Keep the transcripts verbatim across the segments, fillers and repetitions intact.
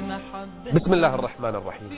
بسم الله الرحمن الرحيم.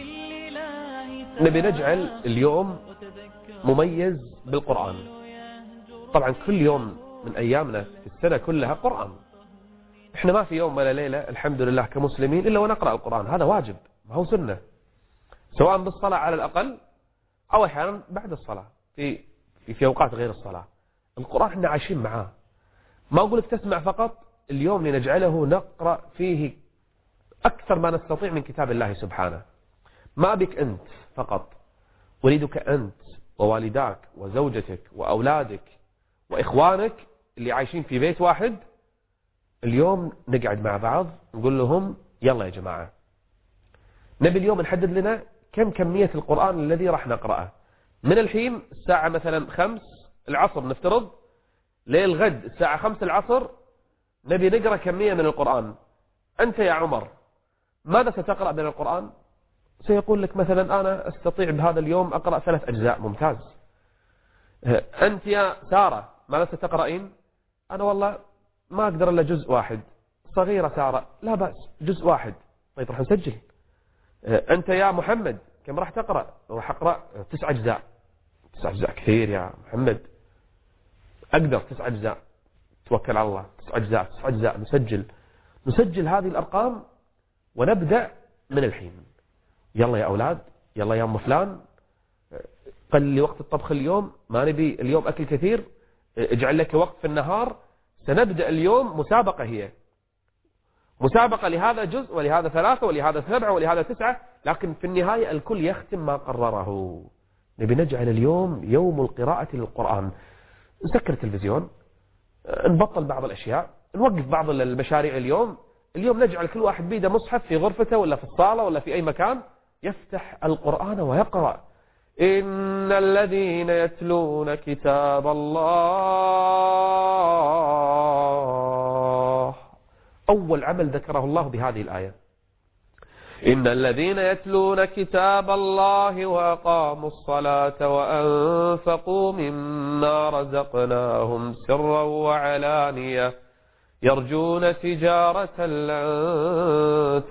نبي نجعل اليوم مميز بالقرآن. طبعا كل يوم من أيامنا في السنة كلها قرآن. احنا ما في يوم ولا ليلة الحمد لله كمسلمين إلا ونقرأ القرآن، هذا واجب ما هو سنة، سواء بالصلاة على الأقل أو أحيانا بعد الصلاة في في, في أوقات غير الصلاة. القرآن احنا عايشين معاه. ما أقولك تسمع فقط، اليوم لنجعله نقرأ فيه أكثر ما نستطيع من كتاب الله سبحانه. ما بك أنت فقط، أريدك أنت ووالداك وزوجتك وأولادك وإخوانك اللي عايشين في بيت واحد. اليوم نقعد مع بعض نقول لهم يلا يا جماعة، نبي اليوم نحدد لنا كم كمية القرآن الذي راح نقرأه من الحين الساعة مثلا خمس العصر نفترض للغد الساعة خمس العصر. نبي نقرأ كمية من القرآن. أنت يا عمر ماذا ستقرأ من القرآن؟ سيقول لك مثلا أنا أستطيع بهذا اليوم أقرأ ثلاث أجزاء، ممتاز. أنت يا سارة ماذا ستقرأين؟ أنا والله ما أقدر إلا جزء واحد. صغيرة سارة، لا بأس جزء واحد. طيب راح نسجل. أنت يا محمد كم راح تقرأ؟ راح أقرأ تسع أجزاء. تسع أجزاء كثير يا محمد. أقدر تسع أجزاء، توكل على الله. تسع أجزاء تسع أجزاء نسجل نسجل هذه الأرقام ونبدأ من الحين. يلا يا أولاد، يلا يا أم فلان، قل لي وقت الطبخ اليوم، ما نبي اليوم أكل كثير، اجعل لك وقت في النهار. سنبدأ اليوم مسابقة، هي مسابقة لهذا جزء ولهذا ثلاثة ولهذا سبعة ولهذا تسعة، لكن في النهاية الكل يختم ما قرره. نبي نجعل اليوم يوم القراءة للقرآن. نسكر التلفزيون، نبطل بعض الأشياء، نوقف بعض المشاريع. اليوم اليوم نجعل كل واحد بيده مصحف في غرفته ولا في الصالة ولا في أي مكان، يفتح القرآن ويقرأ. إن الذين يتلون كتاب الله، أول عمل ذكره الله بهذه الآية. إن الذين يتلون كتاب الله وأقاموا الصلاة وأنفقوا مما رزقناهم سرا وعلانية يرجون تجارة لن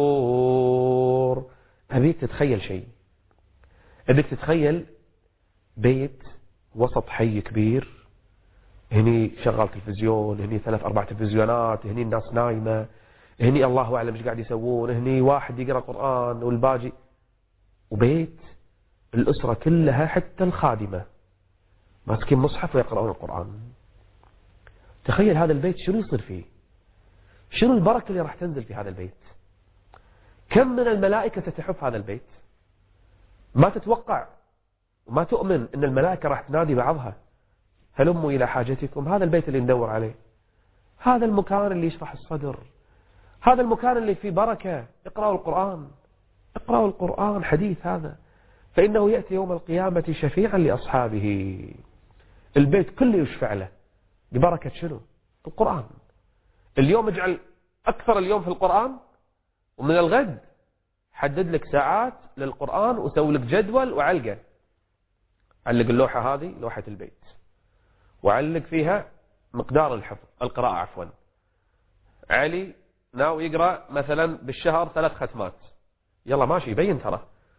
تبور. أبيك تتخيل شيء، أبيك تتخيل بيت وسط حي كبير، هني شغال تلفزيون، هني ثلاث أربع تلفزيونات، هني الناس نايمة، هني الله أعلم ايش قاعد يسوون، هني واحد يقرأ قرآن والباقي، وبيت الأسرة كلها حتى الخادمة ماسكين مصحف ويقرؤون القرآن. تخيل هذا البيت شنو يصير فيه، شنو البركة اللي راح تنزل في هذا البيت، كم من الملائكة ستحف هذا البيت. ما تتوقع وما تؤمن ان الملائكة راح تنادي بعضها هلموا إلى حاجتكم. هذا البيت اللي ندور عليه، هذا المكان اللي يشرح الصدر، هذا المكان اللي فيه بركة. اقرأوا القرآن، اقرأوا القرآن. حديث هذا فإنه يأتي يوم القيامة شفيعا لأصحابه. البيت كله يشفع له ببركة شنو؟ القرآن. اليوم اجعل أكثر اليوم في القرآن، ومن الغد حدد لك ساعات للقرآن وسوي لك جدول وعلقه. علق اللوحة هذه لوحة البيت، وعلق فيها مقدار الحفظ القراءة عفوا. علي ناوي يقرأ مثلا بالشهر ثلاث ختمات، يلا ماشي يبين ترى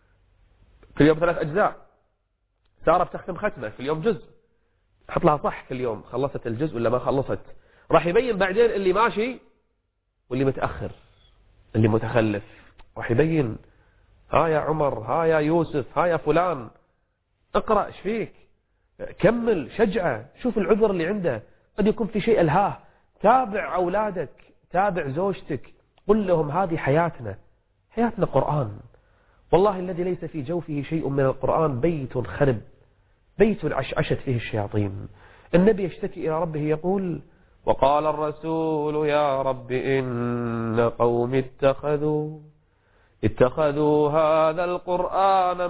كل يوم ثلاث أجزاء. سارة بتختم ختمة في اليوم جزء، حط لها صح في اليوم خلصت الجزء ولا ما خلصت. راح يبين بعدين اللي ماشي واللي متأخر اللي متخلف، راح يبين ها يا عمر، ها يا يوسف، ها يا فلان، اقرأ ايش فيك، كمل، شجعه، شوف العذر اللي عنده، قد يكون في شيء ألهاه. تابع أولادك، تابع زوجتك، قل لهم هذه حياتنا، حياتنا قرآن. والله الذي ليس في جوفه شيء من القرآن بيت خرب، بيت عشعشت فيه الشياطين. النبي يشتكي إلى ربه يقول: وقال الرسول يا رب إن قوم اتخذوا اتخذوا هذا القرآن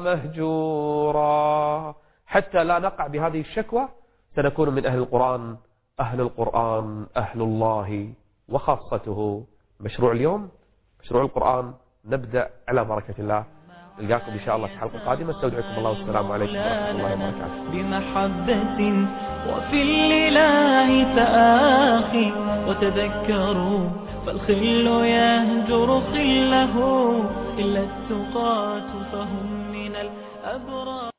مهجورا. حتى لا نقع بهذه الشكوى سنكون من أهل القرآن. أهل القرآن أهل الله وخاصته. مشروع اليوم مشروع القرآن. نبدأ على بركة الله. نلقاكم إن شاء الله في حلقة قادمة. استودعكم الله والسلام عليكم ورحمة الله وبركاته. بمحبة وفي الإله تآخي وتذكروا فالخل يهجر خله إلا التقاة فهم من الأبرار.